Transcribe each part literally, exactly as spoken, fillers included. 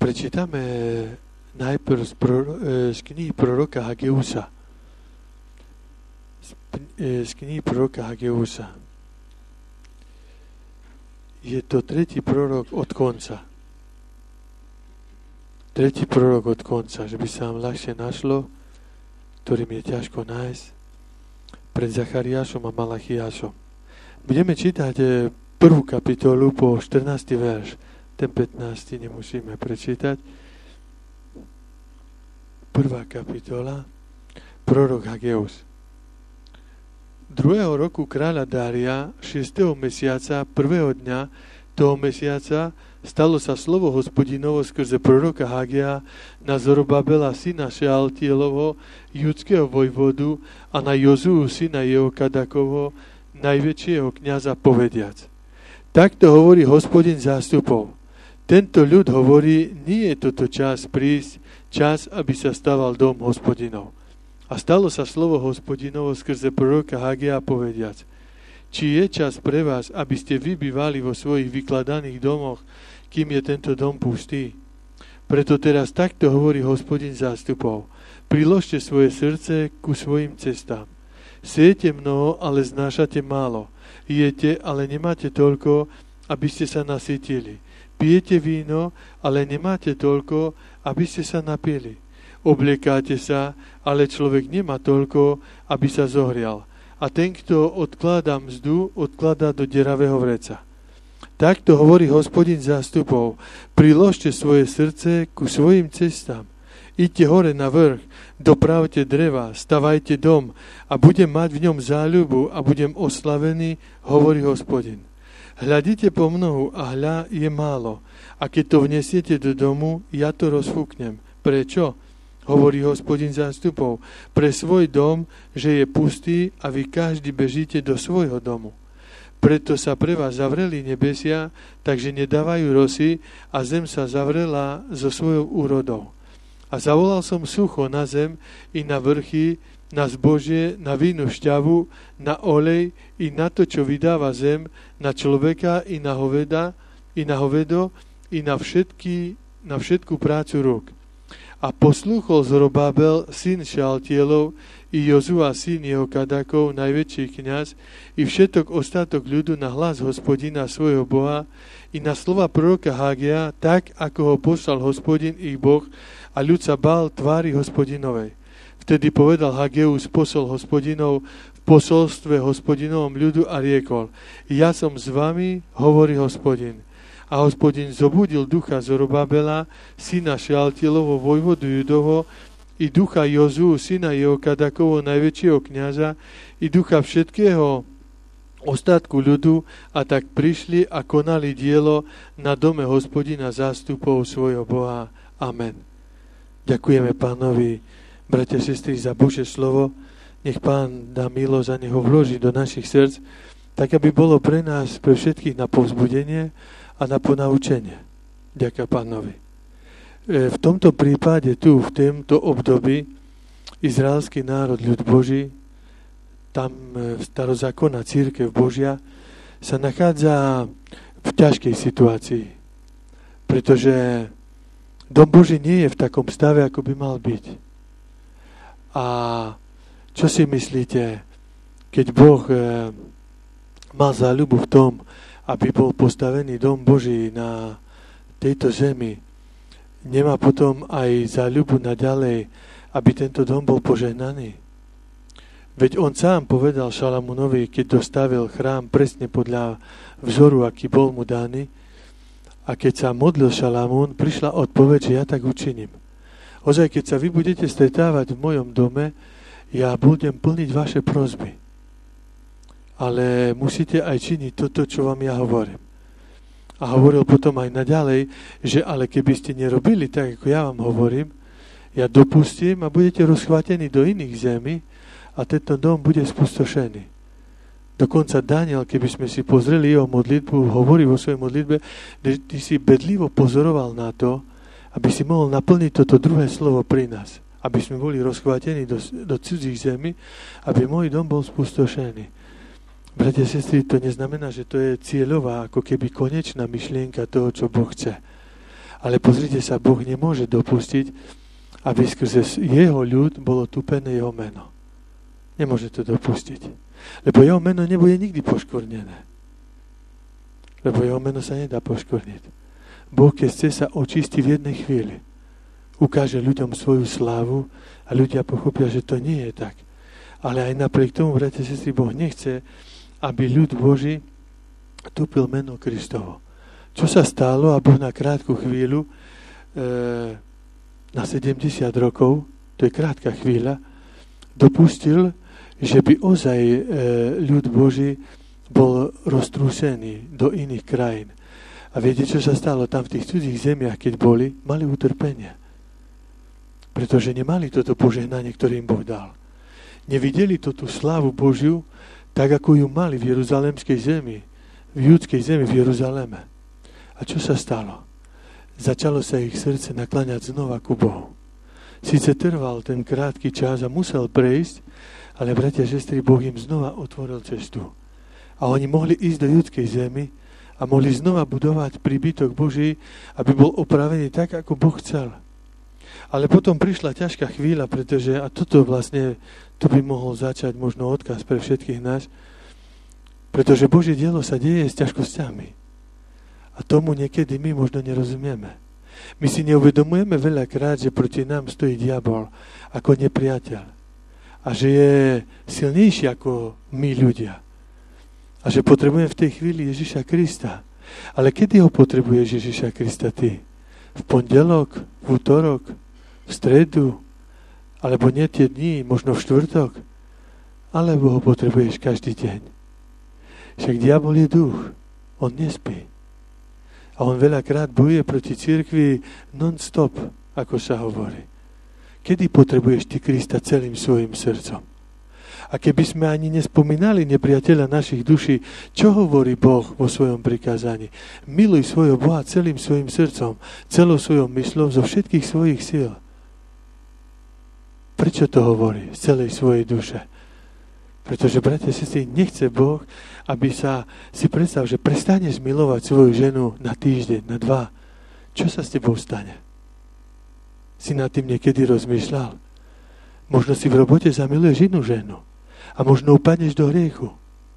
Prečítame najprv z, proro, z knihy proroka Hageusa. Z, z knihy proroka Hageusa. Je to tretí prorok od konca. Tretí prorok od konca, že by sa vám ľahšie našlo, ktorým je ťažko nájsť, pred Zachariášom a Malachiášom. Budeme čítať prvú kapitolu po štrnásty verš. Ten pätnásty nemusíme prečítať. Prvá kapitola, prorok Hageus. Druhého roku kráľa Dária, šiesteho mesiaca, prvého dňa toho mesiaca, stalo sa slovo Hospodinovo skrze proroka Hagea na Zorobabela syna Šealtielovo, judského vojvodu, a na Jozuu syna Jehokadakovo, najväčšieho kňaza, povediac. Takto hovorí Hospodin zástupov. Tento ľud hovorí, nie je toto čas prísť, čas, aby sa staval dom Hospodinov. A stalo sa slovo Hospodinovo skrze proroka Hagea, povediac. Či je čas pre vás, aby ste vy bývali vo svojich vykladaných domoch, kým je tento dom pustý? Preto teraz takto hovorí Hospodin zástupov. Priložte svoje srdce ku svojim cestám. Siete mnoho, ale znášate málo. Jete, ale nemáte toľko, aby ste sa nasytili. Pijete víno, ale nemáte toľko, aby ste sa napili. Obliekáte sa, ale človek nemá toľko, aby sa zohrial. A ten, kto odkladá mzdu, odkladá do deravého vreca. Takto hovorí Hospodin zástupov. Priložte svoje srdce ku svojim cestám. Iďte hore na vrch, dopravte dreva, stavajte dom a budem mať v ňom záľubu a budem oslavený, hovorí Hospodin. Hľadíte po mnohu a hľa je málo. A keď to vnesiete do domu, ja to rozfúknem. Prečo? Hovorí Hospodin zástupov. Pre svoj dom, že je pustý a vy každý bežíte do svojho domu. Preto sa pre vás zavreli nebesia, takže nedávajú rosy a zem sa zavrela so svojou úrodou. A zavolal som sucho na zem i na vrchy, na zbožie, na vínu šťavu, na olej i na to, čo vydáva zem, na človeka i na hoveda, i na hovedo, i na, všetky, na všetku prácu rúk. A poslúchol Zorobabel, syn Šealtielov, i Jozua, syn Jehokadakov, najväčší kňaz, i všetok ostatok ľudu na hlas Hospodina svojho Boha, i na slova proroka Hagea, tak, ako ho poslal Hospodin ich Boh, a ľud sa bál tvári Hospodinovej. Vtedy povedal Hageus posol Hospodinov v posolstve Hospodinovom ľudu a riekol, ja som s vami, hovorí Hospodin. A Hospodin zobudil ducha Zorobabela, syna Šealtielovo, vojvodu Judovo, i ducha Jozuu, syna Jehokadakovo, najväčšieho kňaza, i ducha všetkého ostatku ľudu, a tak prišli a konali dielo na dome Hospodina zástupov svojho Boha. Amen. Ďakujeme Pánovi, bratia a sestry, za Božie slovo. Nech Pán dá milosť a nech ho vloží do našich srdc, tak aby bolo pre nás, pre všetkých na povzbudenie a na ponaučenie. Ďakujem Pánovi. V tomto prípade tu, v tomto období, izraelský národ, ľud Boží, tam starozákonná cirkev Božia, sa nachádza v ťažkej situácii. Pretože dom Boží nie je v takom stave, ako by mal byť. A čo si myslíte, keď Boh mal záľubu v tom, aby bol postavený dom Boží na tejto zemi, nemá potom aj záľubu naďalej, aby tento dom bol požehnaný? Veď on sám povedal Šalamúnovi, keď dostavil chrám presne podľa vzoru, aký bol mu daný, a keď sa modlil Šalamún, prišla odpoveď, že ja tak učiním. Ozaj, keď sa vy budete stretávať v mojom dome, ja budem plniť vaše prosby. Ale musíte aj činiť toto, čo vám ja hovorím. A hovoril potom aj naďalej, že ale keby ste nerobili tak, ako ja vám hovorím, ja dopustím a budete rozchvátení do iných zemí a tento dom bude spustošený. Dokonca Daniel, keby sme si pozreli jeho modlitbu, hovorí vo svojej modlitbe, že ty si bedlivo pozoroval na to, aby si mohol naplniť toto druhé slovo pri nás. Aby sme boli rozchvátení do, do cudzích zemí, aby môj dom bol spustošený. Bratia a sestry, to neznamená, že to je cieľová, ako keby konečná myšlienka toho, čo Boh chce. Ale pozrite sa, Boh nemôže dopustiť, aby skrze jeho ľud bolo tupené jeho meno. Nemôže to dopustiť. Lebo jeho meno nebude nikdy poškvrnené. Lebo jeho meno sa nedá poškvrniť. Boh, keď chce, sa očistí v jednej chvíli. Ukáže ľuďom svoju slávu a ľudia pochopia, že to nie je tak. Ale aj napriek tomu, bratia a sestry, Boh nechce, aby ľud Boží tupil meno Kristovo. Čo sa stalo, a Boh na krátku chvíľu, e, na sedemdesiat rokov, to je krátka chvíľa, dopustil, že by ozaj e, ľud Boží bol roztrúsený do iných krajín. A viete, čo sa stalo? Tam v tých cudzích zemiach, keď boli, mali utrpenie. Pretože nemali toto požehnanie, ktoré im Boh dal. Nevideli to tú slávu Božiu, tak ako ju mali v jeruzalemskej zemi, v judskej zemi, v Jeruzaleme. A čo sa stalo? Začalo sa ich srdce nakláňať znova ku Bohu. Sice trval ten krátky čas a musel prejsť, ale bratia a sestry, Boh im znova otvoril cestu. A oni mohli ísť do judskej zemi a mohli znova budovať príbytok Boží, aby bol opravený tak, ako Boh chcel. Ale potom prišla ťažká chvíľa, pretože, a toto vlastne, to by mohol začať možno odkaz pre všetkých nás, pretože Božie dielo sa deje s ťažkosťami. A tomu niekedy my možno nerozumieme. My si neuvedomujeme veľakrát, že proti nám stojí diabol ako nepriateľ. A že je silnejší ako my ľudia. A že potrebujeme v tej chvíli Ježiša Krista. Ale kedy ho potrebuješ Ježiša Krista ty? V pondelok, v útorok, v stredu, alebo nie tie dni, možno v štvrtok? Alebo ho potrebuješ každý deň? Však diabol je duch. On nespí. A on veľakrát bojuje proti cirkvi non-stop, ako sa hovorí. Kedy potrebuješ ty Krista celým svojim srdcom? A keby sme ani nespomínali nepriateľa našich duší, čo hovorí Boh vo svojom prikázaní? Miluj svojho Boha celým svojim srdcom, celou svojou mysľou, zo všetkých svojich síl. Prečo to hovorí z celej svojej duše? Pretože, bratia, sestry, nechce Boh, aby sa, si predstav, že prestaneš milovať svoju ženu na týždeň, na dva. Čo sa s tebou stane? Si nad tým niekedy rozmýšľal? Možno si v robote zamiluješ inú ženu a možno upadneš do hriechu.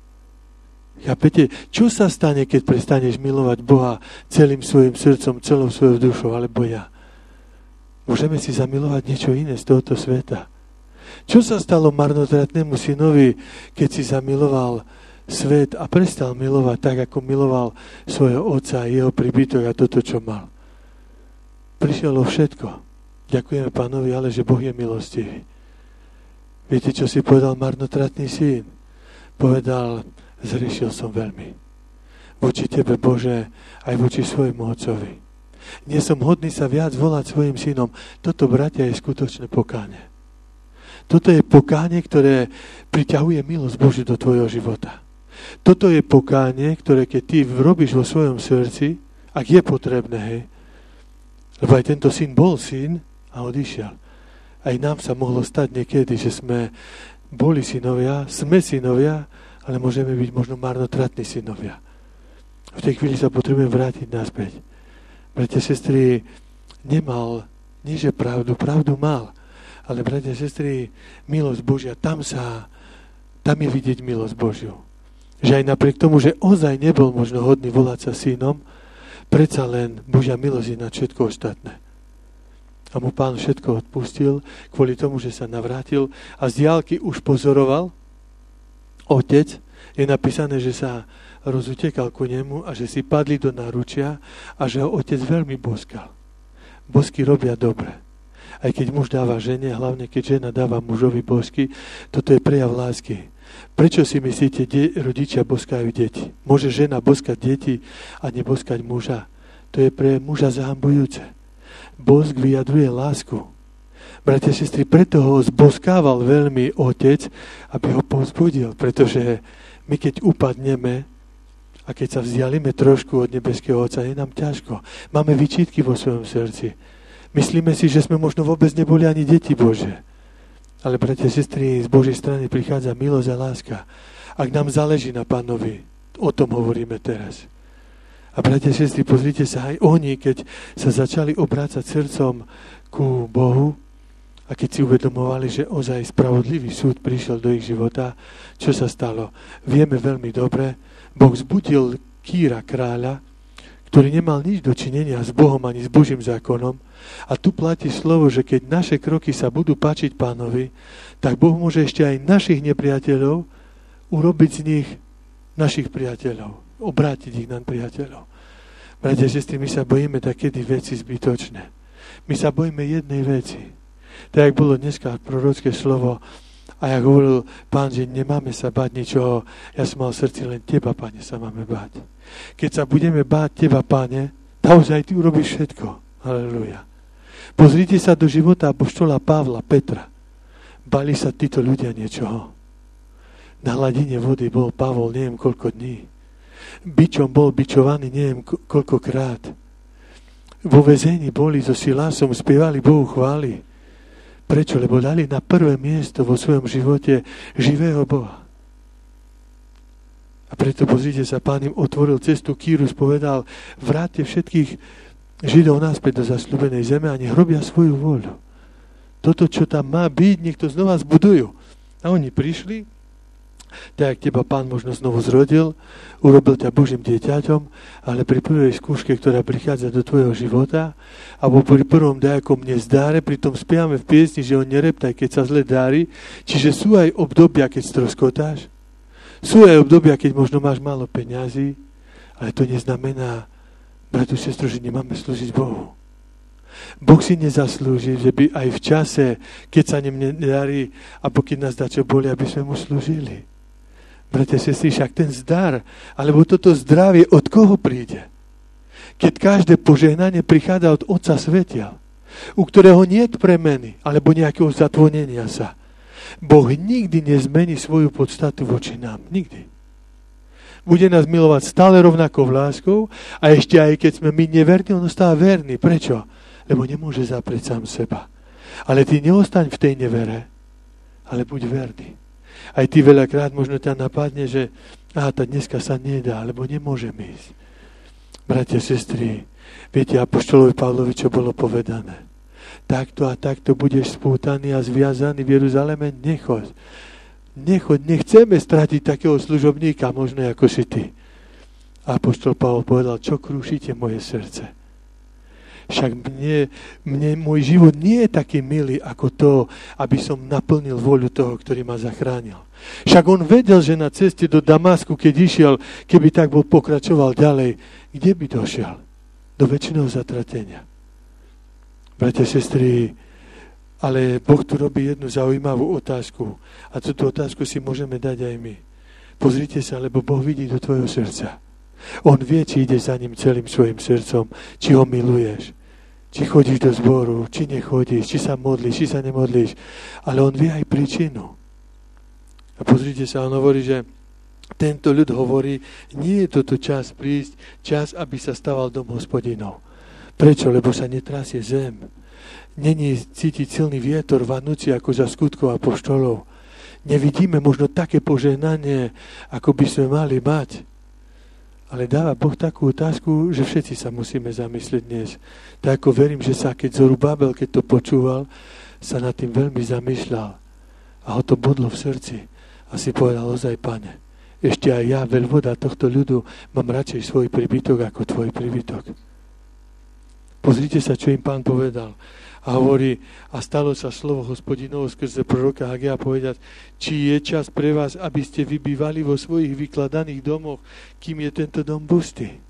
Chápete? Čo sa stane, keď prestaneš milovať Boha celým svojim srdcom, celou svojou dušou, alebo ja? Môžeme si zamilovať niečo iné z tohoto sveta. Čo sa stalo marnotratnému synovi, keď si zamiloval svet a prestal milovať tak, ako miloval svojho otca a jeho príbytok a toto, čo mal? Prišlo všetko. Ďakujeme Pánovi, ale že Boh je milostivý. Viete, čo si povedal marnotratný syn? Povedal, zrešil som veľmi. Voči tebe, Bože, aj voči svojmu otcovi. Nie som hodný sa viac volať svojim synom. Toto, bratia, je skutočné pokánie. Toto je pokánie, ktoré priťahuje milosť Božiu do tvojho života. Toto je pokánie, ktoré keď ty robíš vo svojom srdci, ak je potrebné, hej, lebo aj tento syn bol syn a odišiel. Aj nám sa mohlo stať niekedy, že sme boli synovia, sme synovia, ale môžeme byť možno marnotratní synovia. V tej chvíli sa potrebujeme vrátiť naspäť. Bratia, sestry, nemal, nie že pravdu, pravdu mal, ale bratia, sestry, milosť Božia, tam sa, tam je vidieť milosť Božiu. Že aj napriek tomu, že ozaj nebol možno hodný volať sa synom, predsa len Božia milosť je na všetko ostatné. A mu Pán všetko odpustil, kvôli tomu, že sa navrátil a z diaľky už pozoroval otec. Je napísané, že sa rozutekal ku nemu a že si padli do náručia a že ho otec veľmi boskal. Bosky robia dobre. Aj keď muž dáva žene, hlavne keď žena dáva mužovi bosky, toto je prejav lásky. Prečo si myslíte, de- rodičia boskajú deti? Môže žena boskať deti a neboskať muža? To je pre muža zahambujúce. Bosk vyjadruje lásku. Bratia, sestry, preto ho zboskával veľmi otec, aby ho povzbudil, pretože my keď upadneme a keď sa vzdialíme trošku od nebeského Otca, je nám ťažko. Máme výčitky vo svojom srdci. Myslíme si, že sme možno vôbec neboli ani deti Bože. Ale, bratia, sestry, z Božej strany prichádza milosť a láska. Ak nám záleží na Pánovi, o tom hovoríme teraz. A bratia, sestry, pozrite sa, aj oni, keď sa začali obrácať srdcom ku Bohu a keď si uvedomovali, že ozaj spravodlivý súd prišiel do ich života, čo sa stalo? Vieme veľmi dobre, Boh zbudil Kýra, kráľa, ktorý nemal nič dočinenia s Bohom ani s Božím zákonom. A tu platí slovo, že keď naše kroky sa budú páčiť Pánovi, tak Boh môže ešte aj našich nepriateľov urobiť z nich našich priateľov. Obrátiť ich na priateľov. Bratia, sestry, my sa bojíme takedy veci zbytočné. My sa bojíme jednej veci. Tak, jak bolo dneska prorocké slovo, a jak hovoril Pán, že nemáme sa báť ničoho, ja som mal v srdci, len Teba, Pane, sa máme báť. Keď sa budeme báť Teba, Pane, naozaj Ty urobíš všetko. Halelujá. Pozrite sa do života apoštola Pavla, Petra. Bali sa títo ľudia niečoho. Na hladine vody bol Pavol neviem koľko dní. Bičom bol bičovaný neviem koľkokrát. Vo väzení boli so Silásom, spievali Bohu chvály. Prečo? Lebo dali na prvé miesto vo svojom živote živého Boha. A preto, pozrite sa, Pán im otvoril cestu, Kýrus povedal, vráťte všetkých Židov naspäť do zasľúbenej zeme a nech robia svoju voľu. Toto, čo tam má byť, nech to znova zbudujú. A oni prišli, tak teba Pán možno znovu zrodil, urobil ťa Božím dieťaťom, ale pri prvej skúške, ktorá prichádza do tvojho života, alebo pri prvom dajakom nezdáre, pritom spievame v piesni, že on nereptaj, keď sa zle dári, čiže sú aj obdobia, keď stroskotáš, sú aj obdobia, keď možno máš málo peňazí, ale to neznamená, bratu, sestro, že nemáme slúžiť Bohu. Boh si nezaslúži, že by aj v čase, keď sa ním nedarí, a pokiaľ nás dá čo boli, aby sme mu slúžili. Bratia, sestry, však ten zdar, alebo toto zdravie, od koho príde? Keď každé požehnanie prichádza od Otca svetiel, u ktorého nie je premeny, alebo nejakého zatvonenia sa. Boh nikdy nezmení svoju podstatu voči nám. Nikdy. Bude nás milovať stále rovnakou láskou a ešte aj keď sme my neverní, on ostáva verný. Prečo? Lebo nemôže zaprieť sám seba. Ale ty neostaň v tej nevere, ale buď verný. Aj ty veľakrát možno ťa napadne, že aha, tá dneska sa nedá, alebo nemôžem ísť. Bratia, sestry, viete, apoštolovi Pavlovi, čo bolo povedané? Takto a takto budeš spútaný a zviazaný v Jeruzaleme, nechoď. Nechoď, nechceme stratiť takého služobníka, možno ako si ty. Apoštol Pavol povedal, čo krúšite moje srdce? Však mne, mne môj život nie je taký milý ako to, aby som naplnil voľu toho, ktorý ma zachránil. Však on vedel, že na ceste do Damasku, keď išiel, keby tak bol pokračoval ďalej, kde by došiel? Do väčšiného zatratenia. Bratia, sestry, ale Boh tu robí jednu zaujímavú otázku. A túto otázku si môžeme dať aj my. Pozrite sa, lebo Boh vidí do tvojho srdca. On vie, či ideš za ním celým svojim srdcom, či ho miluješ. Či chodíš do zboru, či nechodíš, či sa modlíš, či sa nemodlíš. Ale on vie aj príčinu. A pozrite sa, on hovorí, že tento ľud hovorí, nie je toto čas prísť, čas, aby sa staval dom Hospodinov. Prečo? Lebo sa netrasie zem. Není cítiť silný vietor vanúci ako za skutkov apoštolov. Nevidíme možno také požehnanie, ako by sme mali mať. Ale dáva Boh takú otázku, že všetci sa musíme zamyslieť dnes. Tak ako verím, že sa keď Zorubabel, keď to počúval, sa nad tým veľmi zamýšľal. A ho to bodlo v srdci. A si povedal, ozaj, Pane, ešte aj ja, veľvoda tohto ľudu, mám radšej svoj príbytok ako tvoj príbytok. Pozrite sa, čo im Pán povedal. A hovorí, a stalo sa slovo Hospodinovo skrze proroka Hagea povedať, či je čas pre vás, aby ste vybývali vo svojich vykladaných domoch, kým je tento dom pustý.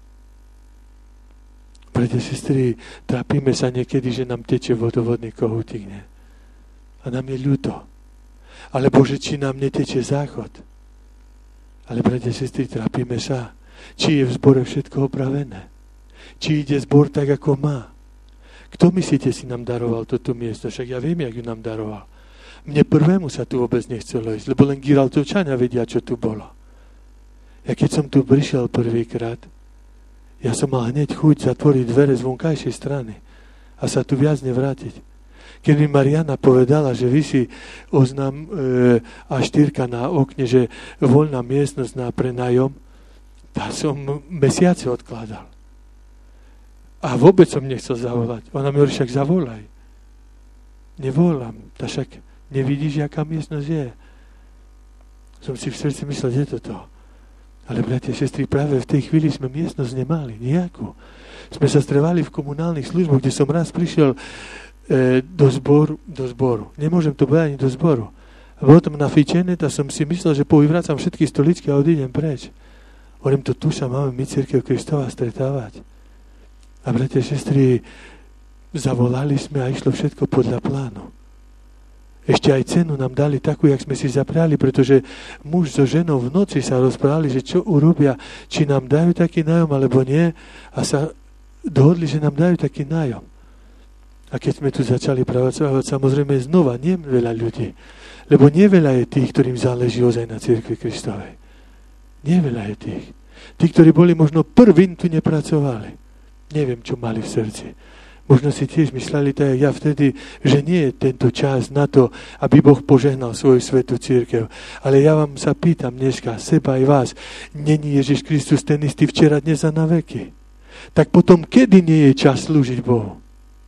Bratia, sestry, trápime sa niekedy, že nám teče vodovodný kohútik, ne? A nám je ľúto. Alebo že či nám neteče záchod. Ale, bratia, sestry, trápime sa, či je v zbore všetko opravené. Či ide zbor tak, ako má. Kto myslíte si nám daroval toto miesto? Však ja viem, jak ju nám daroval. Mne prvému sa tu vôbec nechcelo ísť, lebo len Giraltovčania vedia, čo tu bolo. Ja keď som tu prišiel prvýkrát, ja som mal hneď chuť zatvoriť dvere z vonkajšej strany a sa tu viac nevrátiť. Keď mi Mariana povedala, že visí oznam e, á štyri na okne, že voľná miestnosť na prenájom, Tá som mesiace odkladal. A vôbec som nechcel zavolať. Ona mi hovorí, však zavolaj. Nevolám. Tá však nevidíš, aká miestnosť je. Som si v srdci myslel, že je to to. Ale bratia, sestry, práve v tej chvíli sme miestnosť nemali, nejakú. Sme sa stretávali v komunálnych službách, kde som raz prišiel e, do zboru, do zboru. Nemôžem to povedať ani do zboru. A bolo tam nafičené, a som si myslel, že povyvracam všetky stoličky a odídem preč. Hovorím, to tu sa máme my, Cirkev Kristova, stretávať. A bratia, sestry, zavolali sme a išlo všetko podľa plánu. Ešte aj cenu nám dali takú, jak sme si zapriali, pretože muž so ženou v noci sa rozprávali, že čo urobia, či nám dajú taký nájom, alebo nie. A sa dohodli, že nám dajú taký nájom. A keď sme tu začali pracovať, samozrejme znova, nie veľa ľudí. Lebo nie veľa je tých, ktorým záleží ozaj na Cirkvi Kristovej. Nie veľa je tých. Tí, ktorí boli možno prvým, tu nepracovali. Neviem, čo mali v srdci. Možno si tiež mysleli, tak ja vtedy, že nie je tento čas na to, aby Boh požehnal svoju svätú cirkev. Ale ja vám sa pýtam dneska, seba aj vás, není Ježiš Kristus ten istý včera, dnes a na veky? Tak potom, kedy nie je čas slúžiť Bohu?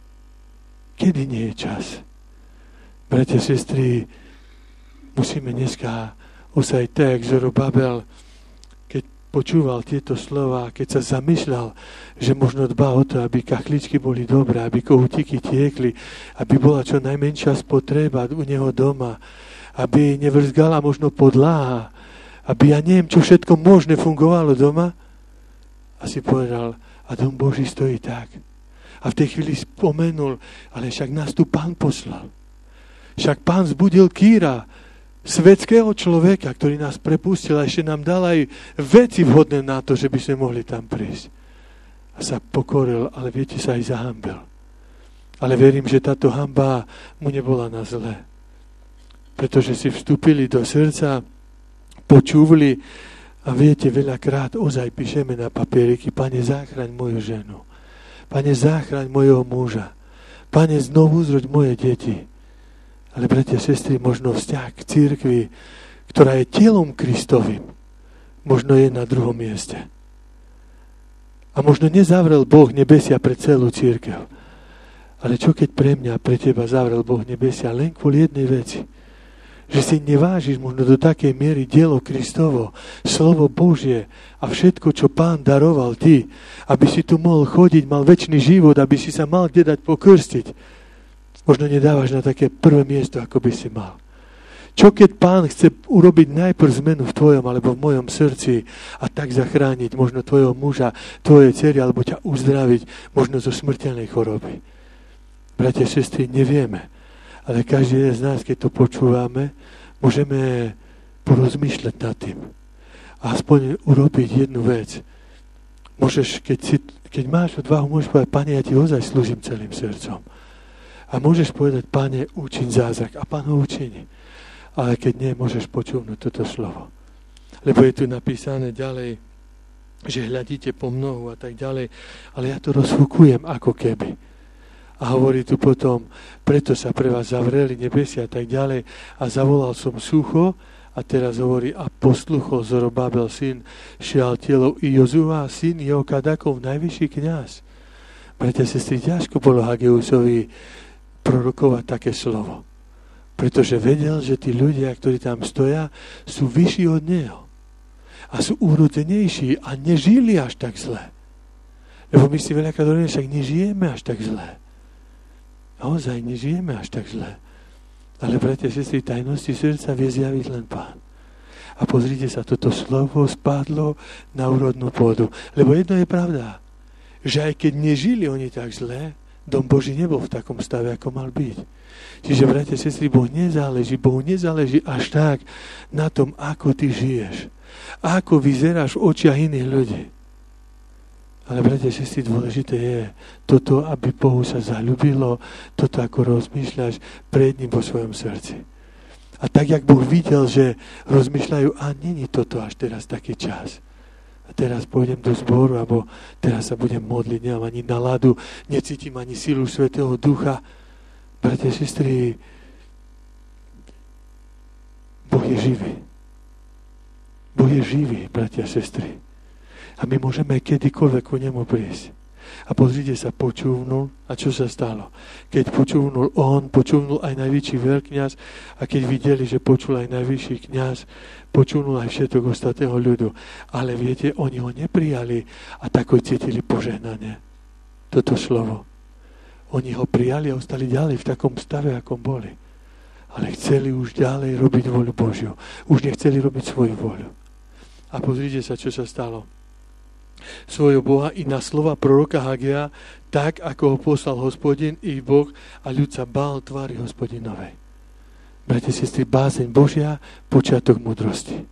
Kedy nie je čas? Bratia, sestry, musíme dneska osaj tak, Zorobabel, počúval tieto slova, keď sa zamýšľal, že možno dbá o to, aby kachličky boli dobré, aby kohútiky tiekli, aby bola čo najmenšia spotreba u neho doma, aby nevrzgala možno podlaha, aby ja neviem, čo všetko možné fungovalo doma. A si povedal, a dom Boží stojí tak. A v tej chvíli spomenul, ale však nás tu Pán poslal. Však Pán zbudil Kýra, svetského človeka, ktorý nás prepustil a ešte nám dal aj veci vhodné na to, že by sme mohli tam prísť. A sa pokoril, ale viete, sa aj zahambil. Ale verím, že táto hamba mu nebola na zlé. Pretože si vstúpili do srdca, počúvali a viete, veľakrát ozaj píšeme na papieriky, Pane, záchraň moju ženu. Pane, záchraň mojho muža. Pane, znovu zroď moje deti. Ale, bratia, sestry, možno vzťah k cirkvi, ktorá je telom Kristovým, možno je na druhom mieste. A možno nezavrel Boh nebesia pre celú cirkev. Ale čo keď pre mňa, pre teba zavrel Boh nebesia len kvôli jednej veci? Že si nevážiš možno do takej miery dielo Kristovo, slovo Božie a všetko, čo Pán daroval ti, aby si tu mohol chodiť, mal večný život, aby si sa mal kde dať pokrstiť. Možno nedávaš na také prvé miesto, ako by si mal. Čo keď Pán chce urobiť najprv zmenu v tvojom alebo v mojom srdci a tak zachrániť možno tvojho muža, tvoje dcery, alebo ťa uzdraviť možno zo smrteľnej choroby? Bratia, sestry, nevieme. Ale každý jeden z nás, keď to počúvame, môžeme porozmýšľať nad tým. A aspoň urobiť jednu vec. Môžeš, keď, si, keď máš odvahu, môžeš povedať, Pane, ja ti ozaj slúžim celým srdcom. A môžeš povedať, Pane, učiň zázrak. A Pán ho učiní. Ale keď nie, môžeš počúvnuť toto slovo. Lebo je tu napísané ďalej, že hľadíte po mnohu a tak ďalej. Ale ja to rozfúkujem ako keby. A hovorí tu potom, preto sa pre vás zavreli nebesia a tak ďalej. A zavolal som sucho. A teraz hovorí, a posluchol Zorobabel, syn Šialtielov i Jozua, syn Jehokadakov, najvyšší kňaz. Bratia, sestry, ťažko bolo Hageusovi prorokovať také slovo. Pretože vedel, že tí ľudia, ktorí tam stoja, sú vyšší od neho. A sú urodenejší a nežili až tak zle. Lebo my si veľakrát hovoríme, však nežijeme až tak zle. A ozaj nežijeme až tak zle. Ale, bratia, sestry, tajnosti srdca vie zjaviť len Pán. A pozrite sa, toto slovo spadlo na úrodnú pôdu. Lebo jedno je pravda, že aj keď nežili oni tak zle, dom Boží nebol v takom stave, ako mal byť. Čiže, bratia, sestry, Boh nezáleží, Bohu nezáleží až tak na tom, ako ty žiješ. Ako vyzeráš v očiach iných ľudí. Ale, bratia, sestry, dôležité je toto, aby Bohu sa zaľúbilo, toto, ako rozmýšľaš pred ním vo svojom srdci. A tak, jak Boh videl, že rozmýšľajú, a není toto až teraz taký čas. A teraz pôjdem do zboru, alebo teraz sa budem modliť, nemám ani náladu, necítim ani silu Svätého Ducha. Bratia, sestry, Boh je živý. Boh je živý, bratia, sestry. A my môžeme kedykoľvek ku nemu prísť. A pozrite sa, počúvnul. A čo sa stalo? Keď počúvnul on, počúvnul aj najvyšší veľkňaz a keď videli, že počul aj najvyšší kňaz, počúvnul aj všetok ostatného ľudu. Ale viete, oni ho neprijali a tako cítili požehnanie. Toto slovo. Oni ho prijali a ostali ďalej v takom stave, akom boli. Ale chceli už ďalej robiť voľu Božiu. Už nechceli robiť svoju voľu. A pozrite sa, čo sa stalo. Svojho Boha i na slova proroka Hagea, tak ako ho poslal Hospodin i Boh a ľud sa bál tvári Hospodinovej. Bratia, sestry, bázeň Božia, počiatok múdrosti.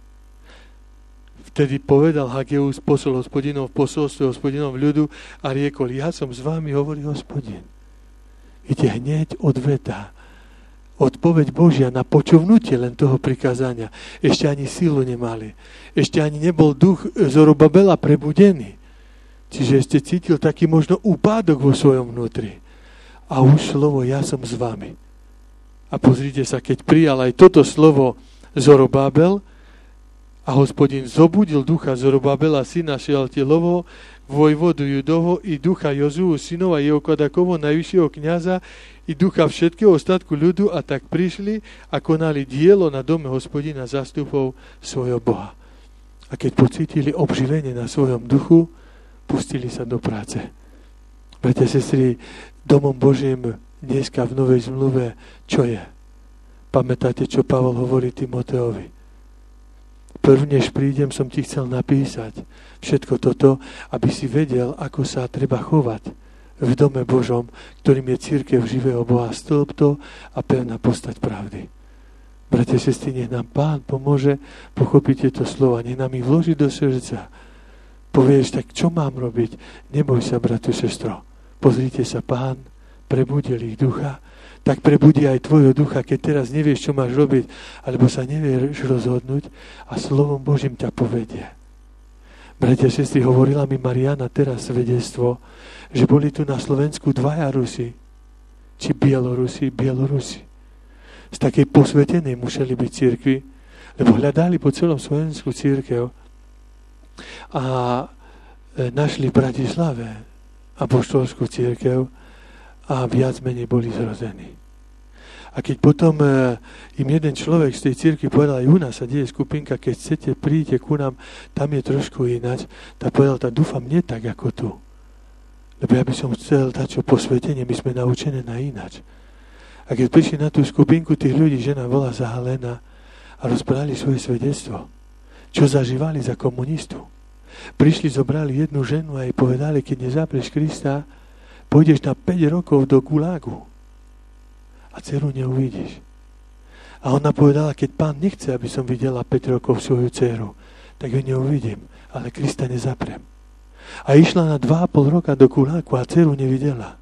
Vtedy povedal Hageus, posol Hospodinov, posolstvo Hospodinov ľudu a riekol, ja som s vámi, hovorí Hospodin. Ide hneď odveta. Odpoveď Božia na počúvnutie len toho prikázania. Ešte ani sílu nemali. Ešte ani nebol duch Zorobabela prebudený. Čiže ste cítil taký možno úpadok vo svojom vnútri. A už slovo, ja som s vami. A pozrite sa, keď prijal aj toto slovo Zorobabel a Hospodin zobudil ducha Zorobabela, syna Šealtielovho, vojvodu Judovo i ducha Jozuu, synova Jehokadakovo, najvyššieho kňaza i ducha všetkého ostatku ľudu a tak prišli a konali dielo na dome Hospodina zástupov svojho Boha. A keď pocítili obživenie na svojom duchu, pustili sa do práce. Bratia, sestry, domom Božím dneska v Novej zmluve, čo je? Pamätáte, čo Pavol hovorí Timoteovi? Prv, než prídem, som ti chcel napísať všetko toto, aby si vedel, ako sa treba chovať v dome Božom, ktorým je cirkev živého Boha, stĺp to a pevná postať pravdy. Bratia, sestry, nech nám Pán pomôže pochopiť tieto slova, nech nám ich vloží do srdca. Povieš, tak čo mám robiť? Neboj sa, bratu, sestro. Pozrite sa, Pán prebudil ich ducha, tak prebudí aj tvojho ducha, keď teraz nevieš, čo máš robiť, alebo sa nevieš rozhodnúť a slovom Božím ťa povedie. Bratia, sestry, hovorila mi Mariana teraz svedectvo, že boli tu na Slovensku dvaja Rusi, či Bielorusi, Bielorusi. Z takej posvetenej museli byť cirkvi, lebo hľadali po celom Slovensku cirkev a našli v Bratislave apoštolskú cirkev a viac menej boli zrodení. A keď potom e, im jeden človek z tej cirkvi povedal, aj u nás sa deje skupinka, keď chcete, príďte ku nám, tam je trošku ináč, tak povedal, tak dúfam, nie tak ako tu. Lebo ja by som chcel dať čo posvetenie, my sme naučené na ináč. A keď prišli na tú skupinku tých ľudí, žena bola zahalená a rozprávali svoje svedectvo, čo zažívali za komunistu. Prišli, zobrali jednu ženu a jej povedali, keď nezaprieš Krista, pôjdeš na päť rokov do gulágu a dceru neuvidíš. A ona povedala, keď Pán nechce, aby som videla päť rokov svoju dceru, tak ju neuvidím, ale Krista nezapriem. A išla na dva a pol roka do gulágu a dceru nevidela.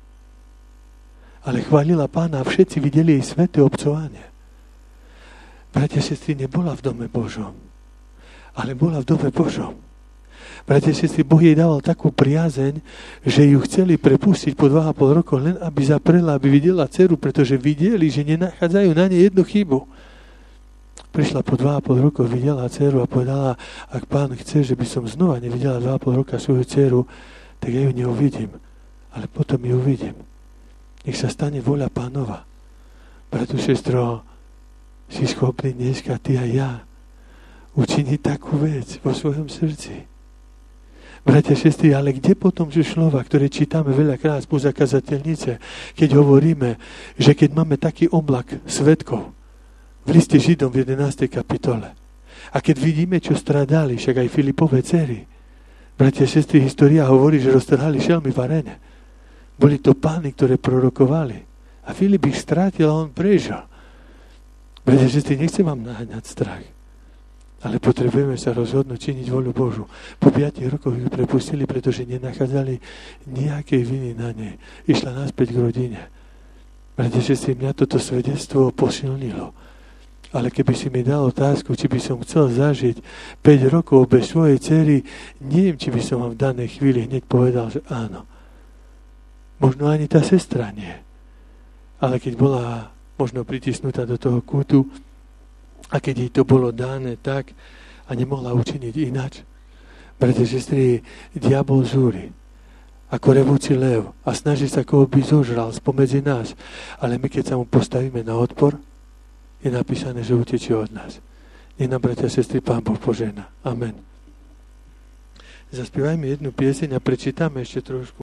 Ale chválila Pána a všetci videli jej sväté obcovanie. Bratia, sestry, nebola v dome Božom, ale bola v dome Božom. Bratia, sestry, Boh jej dával takú priazeň, že ju chceli prepustiť po dva a pol rokoch, len aby zaprela, aby videla dceru, pretože videli, že nenachádzajú na nej jednu chybu. Prišla po dva a pol rokoch, videla dceru a povedala, ak Pán chce, že by som znova nevidela dva a pol roka svoju dceru, tak ja ju neuvidím, ale potom ju uvidím. Nech sa stane voľa Pánova. Bratu, sestro, si schopný dneska, ty a ja, učiniť takú vec vo svojom srdci. Bratia, sestry, ale kde potom sú slova, ktoré čítame veľakrát spoza kazateľnice, keď hovoríme, že keď máme taký oblak svedkov v liste Židom v jedenástej kapitole a keď vidíme, čo stradali, však aj Filipove dcery, bratia, sestry, história hovorí, že roztrhali šelmy v arene. Boli to pány, ktoré prorokovali a Filip ich strátil a on prežil. Bratia, sestry, nechcem vám naháňať strach. Ale potrebujeme sa rozhodnúť činiť voľu Božu. Po piatich rokoch ju prepustili, pretože nenachádzali nejakej viny na nej. Išla naspäť k rodine. Bratia, sestry, mňa toto svedectvo posilnilo. Ale keby si mi dal otázku, či by som chcel zažiť päť rokov bez svojej dcery, neviem, či by som vám v danej chvíli hneď povedal, že áno. Možno ani tá sestra nie. Ale keď bola možno pritisnutá do toho kútu, a keď jej to bolo dané tak a nemohla učiniť ináč, Bratia, sestry, diabol zúri ako revúci lev a snaží sa, koho by zožral spomedzi nás. Ale my, keď sa mu postavíme na odpor, je napísané, že utečie od nás. Nech nám, bratia, sestry, Pán Boh požehná. Amen. Zaspívajme jednu pieseň a prečítame ešte trošku.